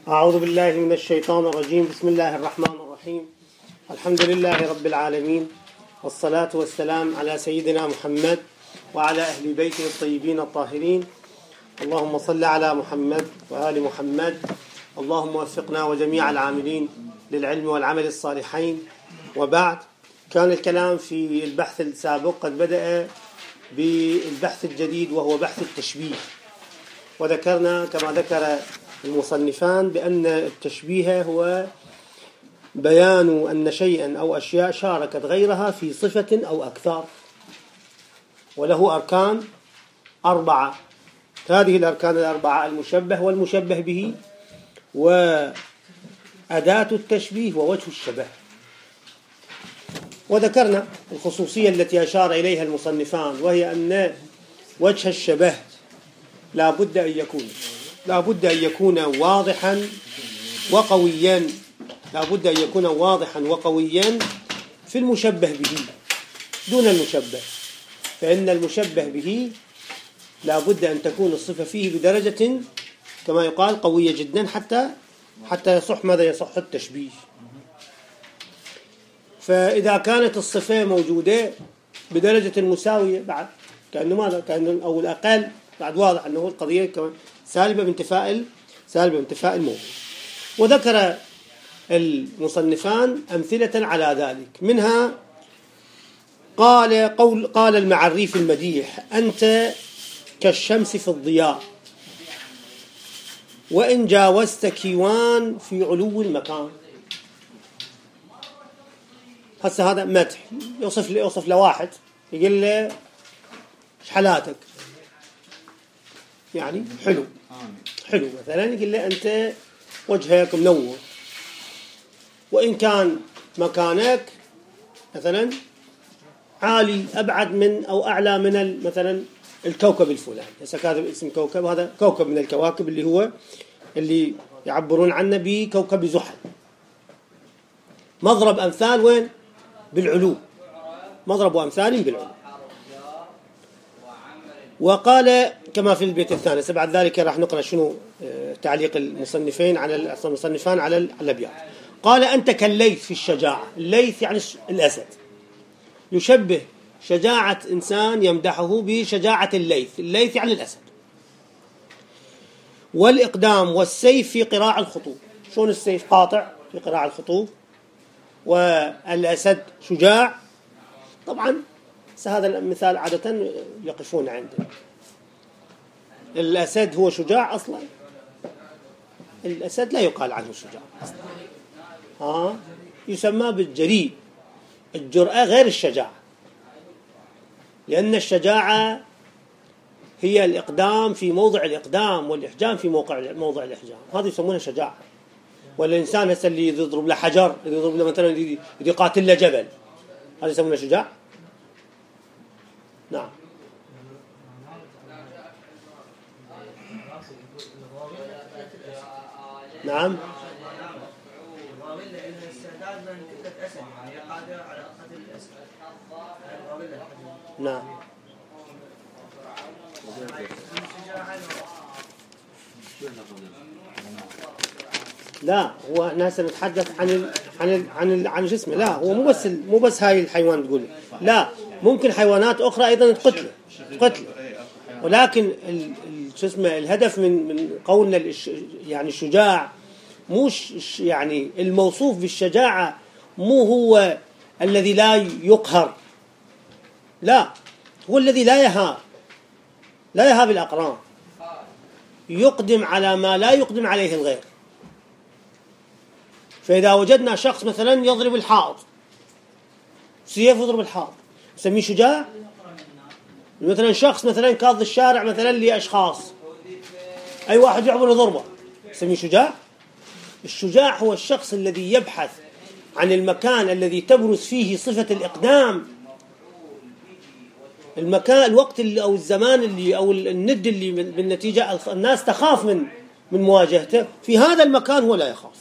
أعوذ بالله من الشيطان الرجيم. بسم الله الرحمن الرحيم. الحمد لله رب العالمين، والصلاة والسلام على سيدنا محمد وعلى أهل بيته الطيبين الطاهرين. اللهم صل على محمد وآل محمد. اللهم وفقنا وجميع العاملين للعلم والعمل الصالحين. وبعد، كان الكلام في البحث السابق قد بدأ بالبحث الجديد وهو بحث التشبيه، وذكرنا كما ذكر المصنفان بأن التشبيه هو بيان أن شيئا أو أشياء شاركت غيرها في صفة أو أكثر، وله أركان 4. هذه الأركان 4: المشبه والمشبه به، وأداة التشبيه، ووجه الشبه. وذكرنا الخصوصية التي أشار إليها المصنفان، وهي أن وجه الشبه لا بد أن يكون واضحا وقويا، لا بد أن يكون واضحا وقويا في المشبه به دون المشبه، فإن المشبه به لا بد أن تكون الصفة فيه بدرجة كما يقال قوية جدا حتى يصح ماذا يصح التشبيه. فإذا كانت الصفة موجودة بدرجة مساوية بعد كأنه ماذا أو الأقل بعد واضح أنه القضية كمان سالبة بانتفاء الموضوع. وذكر المصنفان أمثلة على ذلك، منها قال المعري في المديح: أنت كالشمس في الضياء وإن جاوزت كيوان في علو المكان. هسه هذا مدح، يوصف لواحد يقول له ايش حالاتك، يعني حلو مثلا، يقول له أنت وجهك منور، وإن كان مكانك مثلا عالي أبعد من أو أعلى من مثلا الكوكب الفلاني. هسه كاتب اسم كوكب، هذا كوكب من الكواكب اللي يعبرون عنه بكوكب زحل. مضرب أمثال وين؟ بالعلو، مضرب أمثال بالعلو. وقال كما في البيت الثاني. بعد ذلك راح نقرأ شنو تعليق المصنفان على الأبيات. قال: أنت كالليث في الشجاعة. الليث يعني الأسد، يشبه شجاعة إنسان يمدحه بشجاعة الليث يعني الأسد. والإقدام والسيف في قراع الخطوب. شون السيف قاطع في قراع الخطوب، والأسد شجاع. طبعا هذا المثال عادة يقفون عنده. الأسد هو شجاع أصلا؟ الأسد لا يقال عنه شجاع أصلا، يسمى بالجريء. الجرأة غير الشجاعة، لأن الشجاعة هي الإقدام في موضع الإقدام، والإحجام في موضع الإحجام، هذا يسمونه شجاعة. والإنسان هسه اللي يضرب له حجر، يضرب له مثلا يقاتل له جبل، هذا يسمونه شجاع؟ نعم. نعم. نعم. لا، هو ناس نتحدث عن جسمه. لا، هو مو بس هاي الحيوان تقول، لا، ممكن حيوانات أخرى أيضا تقتل. ولكن الهدف من قولنا يعني الشجاع، مش يعني الموصوف بالشجاعة مو هو الذي لا يقهر، لا، هو الذي لا يهاب الأقران، يقدم على ما لا يقدم عليه الغير. فإذا وجدنا شخص مثلا يضرب الحائط، سيف يضرب الحائط، نسميه شجاع؟ مثلا شخص مثلا كاظ الشارع مثلا لأشخاص، أي واحد يعبر يضربه، نسميه شجاع؟ الشجاع هو الشخص الذي يبحث عن المكان الذي تبرز فيه صفة الإقدام، المكان، الوقت أو الزمان أو الند اللي بالنتيجة الناس تخاف من مواجهته. في هذا المكان هو لا يخاف،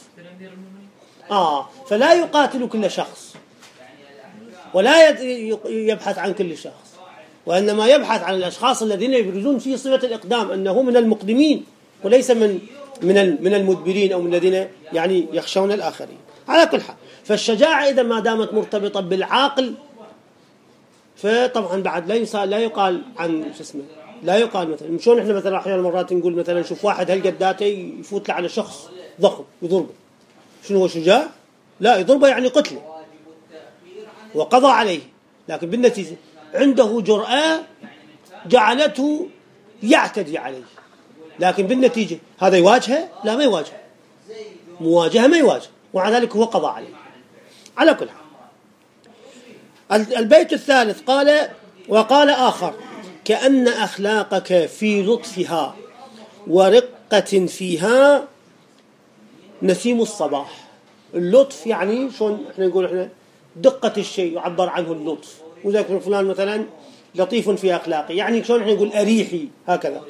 فلا يقاتل كل شخص ولا يبحث عن كل شخص، وإنما يبحث عن الأشخاص الذين يبرزون فيه صفة الإقدام، أنه من المقدمين وليس من من المدبرين أو من الذين يعني يخشون الآخرين. على كل حال، فالشجاعة إذا ما دامت مرتبطة بالعاقل، فطبعا بعد لا يقال عن شو اسمه، لا يقال مثلا شلون احنا مثلا احيانا مرات نقول مثلا شوف واحد هالقداته يفوت له على شخص ضخم يضربه، شنو هو شجاع؟ لا، يضربه يعني قتله وقضى عليه، لكن بالنتيجة عنده جرأة جعلته يعتدي عليه، لكن بالنتيجة هذا يواجهه؟ لا، ما يواجهه، مواجهة ما يواجه، ومع ذلك هو قضى عليه. على كل حال، البيت الثالث قال: وقال آخر: كأن أخلاقك في لطفها ورقة فيها نسيم الصباح. اللطف يعني شلون احنا نقول احنا دقة الشيء يعبر عنه اللطف، وذلك فلان مثلا لطيف في أخلاقه، يعني شلون احنا نقول أريحي هكذا.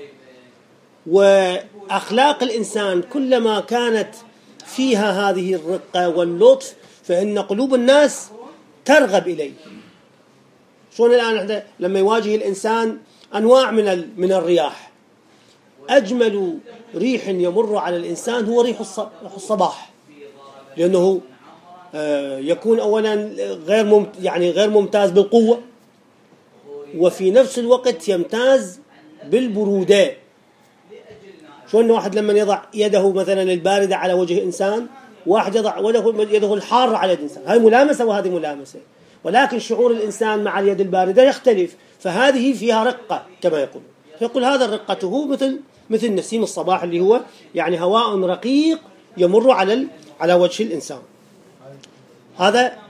وأخلاق الإنسان كلما كانت فيها هذه الرقة واللطف فإن قلوب الناس ترغب إليه. شلون الآن احنا لما يواجه الإنسان أنواع من الرياح، أجمل ريح يمر على الإنسان هو ريح الصباح، لأنه يكون أولا غير ممتاز بالقوة، وفي نفس الوقت يمتاز بالبرودة. شلون واحد لما يضع يده مثلا الباردة على وجه إنسان، واحد يضع يده الحارة على يد إنسان، هاي ملامسة وهذه ملامسة، ولكن شعور الإنسان مع اليد الباردة يختلف، فهذه فيها رقة كما يقول هذا الرقته مثل نسيم الصباح، اللي هو يعني هواء رقيق يمر على وجه الإنسان. هذا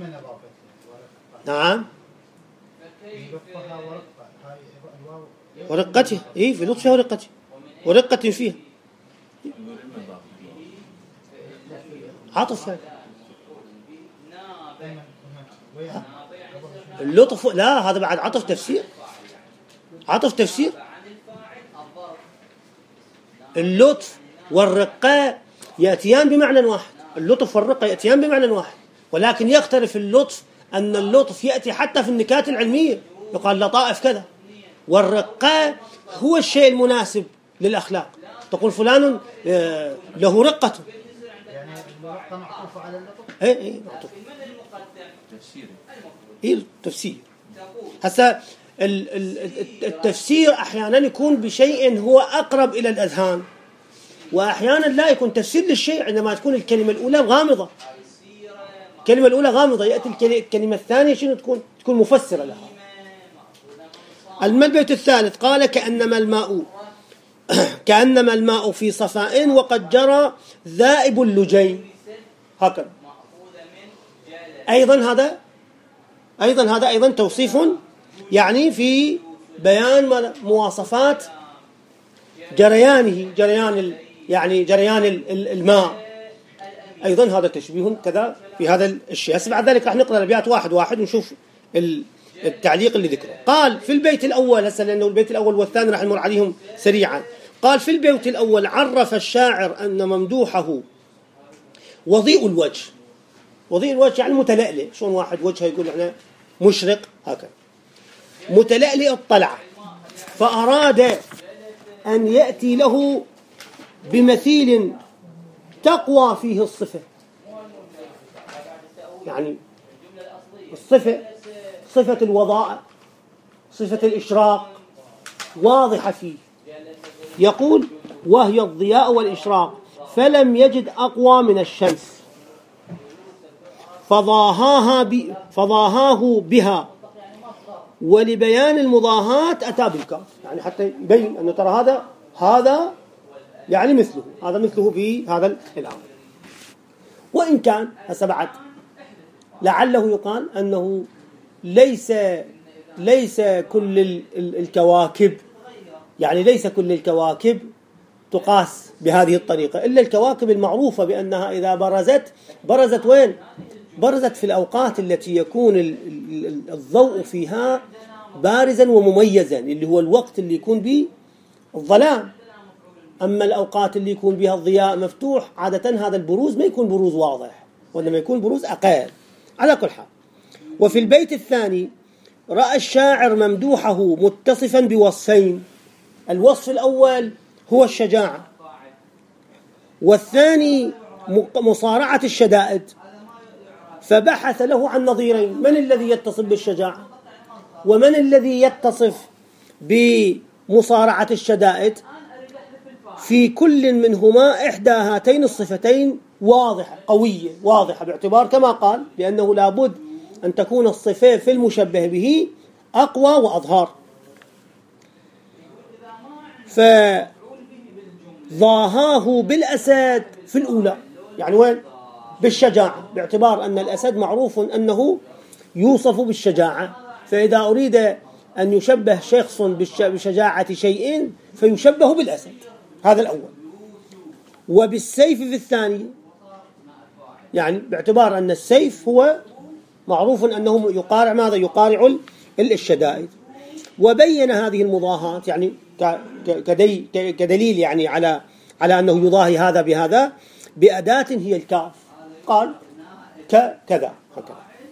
نعم ورقته، في لطفها ورقة فيها عطف يعني. اللطف لا، هذا بعد عطف تفسير. اللطف والرقة يأتيان بمعنى واحد، اللطف والرقة يأتيان بمعنى واحد، ولكن يختلف اللطف أن اللطف يأتي حتى في النكات العلمية، يقال لطائف كذا، والرقة هو الشيء المناسب للأخلاق، تقول فلان له رقة، يعني الرقة معطوفة على اللطف. معطوف تفسير. هسا التفسير أحيانا يكون بشيء هو أقرب إلى الأذهان، وأحيانا لا يكون تفسير للشيء عندما تكون الكلمة الأولى غامضة. يأتي الكلمة الثانية شنو تكون مفسرة لها. البيت الثالث قال: كأنما الماء في صفاء وقد جرى ذائب اللجين. هكذا أيضا توصيف يعني في بيان مواصفات جريان الماء. أيضا هذا تشبيه كذا في هذا الشيء. هسه بعد ذلك راح نقرأ الأبيات واحد ونشوف التعليق اللي ذكره. قال في البيت الأول، هسه لأنه البيت الأول والثاني راح نمر عليهم سريعا. قال في البيت الأول: عرف الشاعر أن ممدوحه وضيء الوجه يعني متلألئ. شلون واحد وجهه يقول احنا مشرق هكذا، متلألئ الطلعة، فأراد أن يأتي له بمثيل تقوى فيه الصفة، يعني الصفة صفة الوضاء، صفة الإشراق واضحة فيه. يقول: وهي الضياء والإشراق، فلم يجد أقوى من الشمس، فضاهاه بها، ولبيان المضاهات أتى بالكاف، يعني حتى يبين أنه ترى هذا يعني مثله في هذا الأمر. وإن كان هسه بعد لعله يقال أنه ليس كل الكواكب، يعني ليس كل الكواكب تقاس بهذه الطريقة، إلا الكواكب المعروفة بأنها إذا برزت وين؟ برزت في الأوقات التي يكون الضوء فيها بارزا ومميزا، اللي هو الوقت اللي يكون به الظلام. أما الأوقات اللي يكون بها الضياء مفتوح، عادة هذا البروز ما يكون بروز واضح، وإنما يكون بروز أقل. على كل حال، وفي البيت الثاني: رأى الشاعر ممدوحه متصفا بوصفين. الوصف الأول هو الشجاعة، والثاني مصارعة الشدائد، فبحث له عن نظيرين: من الذي يتصف بالشجاعة ومن الذي يتصف بمصارعة الشدائد. في كل منهما إحدى هاتين الصفتين واضحة قوية واضحة، باعتبار كما قال بأنه لابد أن تكون الصفة في المشبه به أقوى وأظهر. فضاهاه بالأسد في الأولى، يعني وين؟ بالشجاعة، باعتبار أن الأسد معروف أنه يوصف بالشجاعة، فإذا أريد أن يشبه شخص بشجاعة شيء فيشبه بالأسد، هذا الأول. وبالسيف في الثاني، يعني باعتبار أن السيف هو معروف أنه يقارع ماذا؟ يقارع الشدائد. وبين هذه المضاهاة يعني كدليل يعني على أنه يضاهي هذا بهذا بأداة هي الكاف، قال كذا هكذا.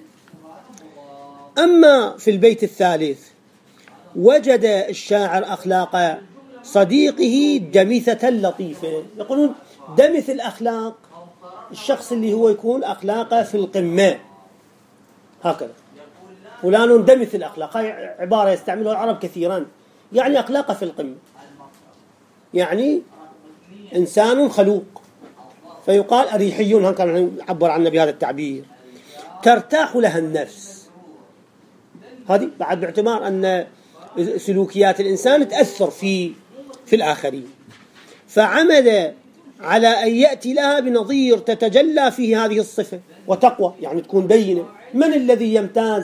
أما في البيت الثالث وجد الشاعر أخلاق صديقه دمثة لطيفة. يقولون دمث الأخلاق الشخص اللي هو يكون أخلاقه في القمة، هكذا فلان دمث الأخلاق، هاي عبارة يستعملها العرب كثيرا، يعني أخلاقه في القمة، يعني إنسان خلوق، فيقال أريحيون، هكذا نعبر عنه بهذا التعبير، ترتاح لها النفس. هذه بعد باعتبار أن سلوكيات الإنسان تأثر في الآخرين، فعمل على أن يأتي لها بنظير تتجلى فيه هذه الصفة وتقوى، يعني تكون بينة. من الذي يمتاز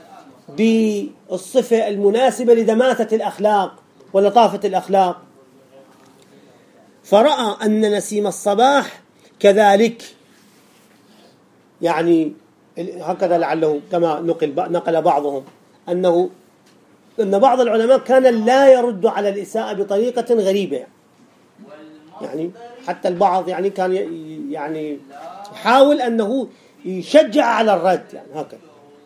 بالصفة المناسبة لدماثة الأخلاق ولطافة الأخلاق؟ فرأى أن نسيم الصباح كذلك، يعني هكذا لعله كما نقل بعضهم أن بعض العلماء كان لا يرد على الإساءة بطريقة غريبة، يعني حتى البعض يعني كان يعني يحاول أنه يشجع على الرد، يعني هكذا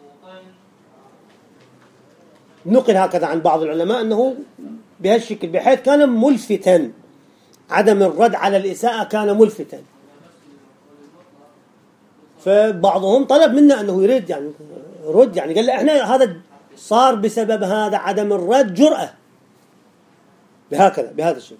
نقل هكذا عن بعض العلماء أنه بهالشكل، بحيث كان ملفتا، عدم الرد على الإساءة كان ملفتا. فبعضهم طلب منا أنه يرد، يعني رد، يعني قال له إحنا هذا صار بسبب هذا عدم الرد جرأة بهذا الشيء.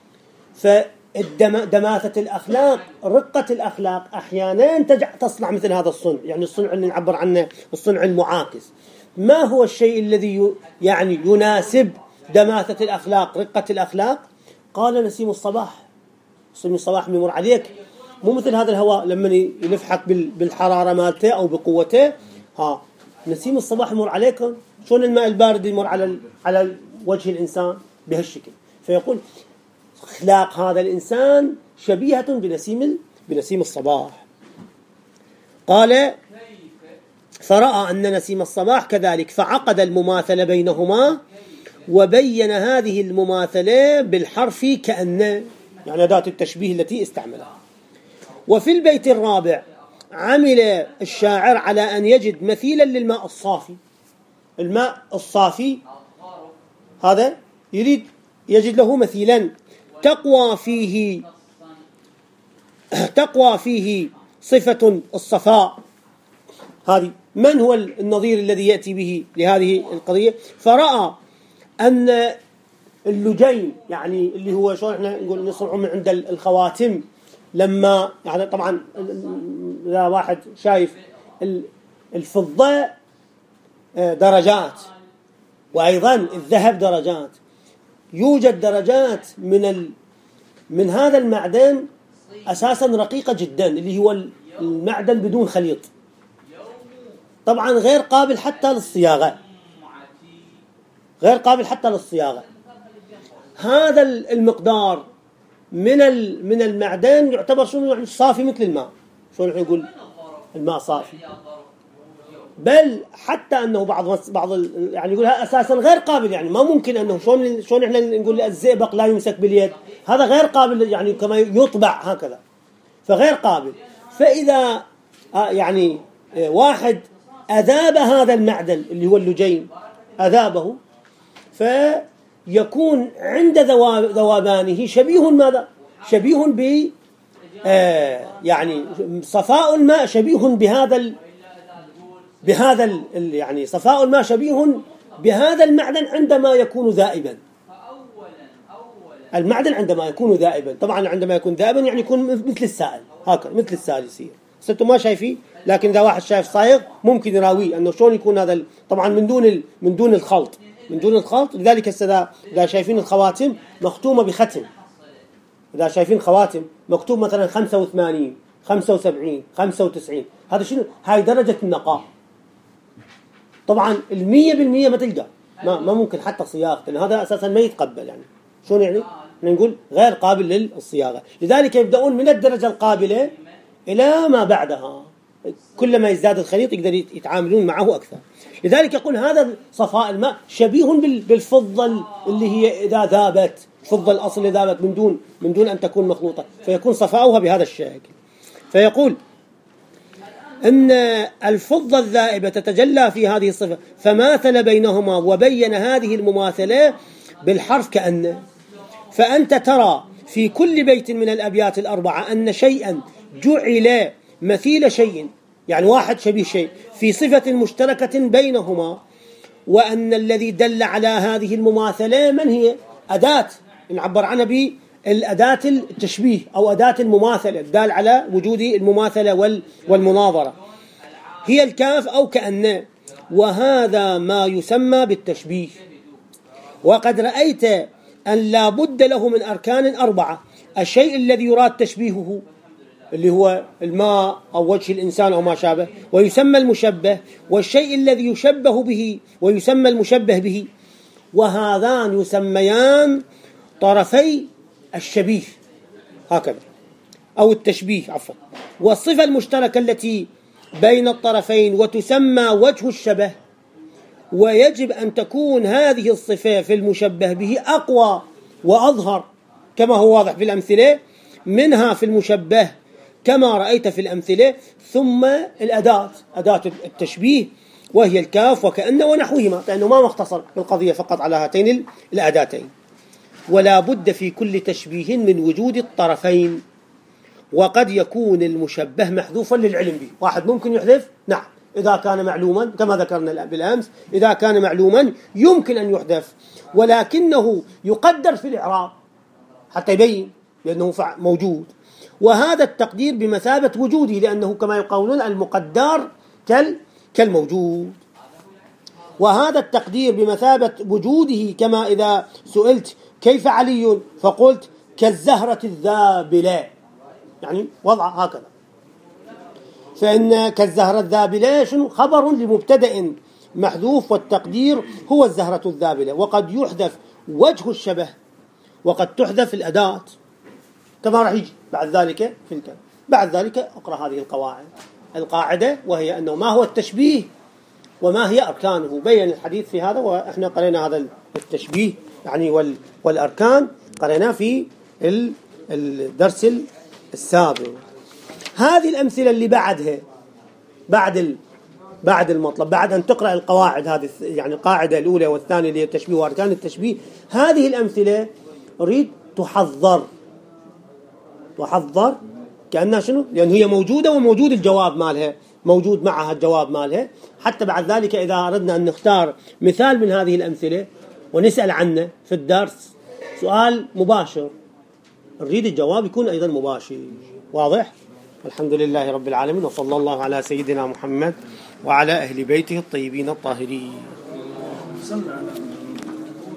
فدماثة الأخلاق، رقة الأخلاق أحيانا تصنع مثل هذا الصنع، يعني الصنع اللي نعبر عنه الصنع المعاكس. ما هو الشيء الذي يعني يناسب دماثة الأخلاق، رقة الأخلاق؟ قال نسيم الصباح. نسيم الصباح بيمر عليك مو مثل هذا الهواء لما يلفحك بالحرارة مالته أو بقوته، نسيم الصباح يمر عليكم شلون الماء البارد يمر على وجه الإنسان بهالشكل. فيقول أخلاق هذا الإنسان شبيهة بنسيم الصباح. قال فرأى أن نسيم الصباح كذلك، فعقد المماثلة بينهما وبين هذه المماثلة بالحرف كأن، يعني أداة التشبيه التي استعملها. وفي البيت الرابع عمل الشاعر على أن يجد مثيلا للماء الصافي. الماء الصافي هذا يريد يجد له مثيلا تقوى فيه صفة الصفاء. هذه من هو النظير الذي يأتي به لهذه القضية؟ فرأى أن اللجين، يعني اللي هو شو احنا نقول نصنعه من عند الخواتم، لما يعني طبعا إذا واحد شايف الفضة درجات، وأيضا الذهب درجات، يوجد درجات من هذا المعدن أساسا رقيقة جدا، اللي هو المعدن بدون خليط، طبعا غير قابل حتى للصياغة. هذا المقدار من المعدن يعتبر شنو؟ صافي مثل الماء. شو نحن نقول الماء صافي، بل حتى أنه بعض يعني يقولها أساسا غير قابل، يعني ما ممكن أنه شلون إحنا نقول الزئبق لا يمسك باليد، هذا غير قابل، يعني كما يطبع هكذا، فغير قابل. فإذا يعني واحد أذاب هذا المعدن اللي هو اللجين، أذابه، فيكون عند ذوبانه شبيه ماذا؟ شبيه يعني صفاء الماء شبيه يعني صفاء الماء شبيه بهذا المعدن عندما يكون ذائبا. المعدن عندما يكون ذائبا، طبعا عندما يكون ذائبا يعني يكون مثل السائل، هكذا مثل السائل يصير. انتم ما شايفين، لكن اذا واحد شايف صايغ ممكن يراويه انه شلون يكون هذا طبعا من دون الخلط، لذلك اذا شايفين الخواتم مختومه بختم، اذا شايفين خواتم مكتوب مثلا 85 75 95، هذا شنو؟ هاي درجه النقاء. طبعا 100% ما تلقى، ما ممكن حتى صياغه، لان هذا اساسا ما يتقبل. يعني شلون يعني؟ نقول غير قابل للصياغه، لذلك يبدأون من الدرجه القابله الى ما بعدها، كلما يزداد الخليط يقدر يتعاملون معه اكثر. لذلك يقول هذا صفاء الماء شبيه بالفضه اللي هي اذا ذابت، الفضه الاصل اللي ذابت من دون ان تكون مخلوطه، فيكون صفاؤها بهذا الشكل. فيقول ان الفضه الذائبه تتجلى في هذه الصفه، فماثل بينهما وبين هذه المماثله بالحرف كأن. فأنت ترى في كل بيت من الأبيات الأربعة أن شيئا جعل مثيل شيء، يعني واحد شبيه شيء، في صفة مشتركة بينهما، وأن الذي دل على هذه المماثلة من هي؟ أداة نعبر عنها بالأداة التشبيه أو أداة المماثلة، الدال على وجود المماثلة والمناظرة، هي الكاف أو كأن، وهذا ما يسمى بالتشبيه. وقد رأيت أن لا بد له من أركان 4: الشيء الذي يراد تشبيهه اللي هو الماء أو وجه الإنسان أو ما شابه ويسمى المشبه، والشيء الذي يشبه به ويسمى المشبه به، وهذان يسميان طرفي الشبيه هكذا أو التشبيه عفوا، والصفة المشتركة التي بين الطرفين وتسمى وجه الشبه. ويجب أن تكون هذه الصفة في المشبه به أقوى وأظهر كما هو واضح في الأمثلة منها في المشبه كما رأيت في الأمثلة. ثم الأداة، أداة التشبيه وهي الكاف وكأن ونحوهما، لأنه ما مختصر القضية فقط على هاتين الأداتين. ولا بد في كل تشبيه من وجود الطرفين، وقد يكون المشبه محذوفا للعلم به. واحد ممكن يحذف، نعم، إذا كان معلوما كما ذكرنا بالأمس، إذا كان معلوما يمكن أن يحذف، ولكنه يقدر في الإعراب حتى يبين لأنه موجود، وهذا التقدير بمثابة وجوده، لأنه كما يقولون المقدر كالموجود. وهذا التقدير بمثابة وجوده، كما إذا سئلت كيف علي فقلت كالزهرة الذابلة، يعني وضع هكذا. فإن كالزهرة الذابلة شنو؟ خبر لمبتدأ محذوف، والتقدير هو الزهرة الذابلة. وقد يحذف وجه الشبه وقد تحذف الأداة كما راح يجي بعد ذلك في الكلام. بعد ذلك أقرأ هذه القاعدة وهي أنه ما هو التشبيه وما هي أركانه. بين الحديث في هذا، وإحنا قرأنا هذا التشبيه يعني والأركان قرأنا في الدرس السابق. هذه الأمثلة اللي بعدها بعد المطلب، بعد أن تقرأ القواعد هذه، يعني القاعدة الأولى والثانية اللي هي التشبيه وأركان التشبيه، هذه الأمثلة أريد تحضر كأنها شنو؟ لأن هي موجودة وموجود الجواب مالها، موجود معها الجواب مالها، حتى بعد ذلك إذا أردنا أن نختار مثال من هذه الأمثلة ونسأل عنه في الدرس سؤال مباشر، نريد الجواب يكون أيضا مباشر. واضح؟ الحمد لله رب العالمين، وصلى الله على سيدنا محمد وعلى أهل بيته الطيبين الطاهرين.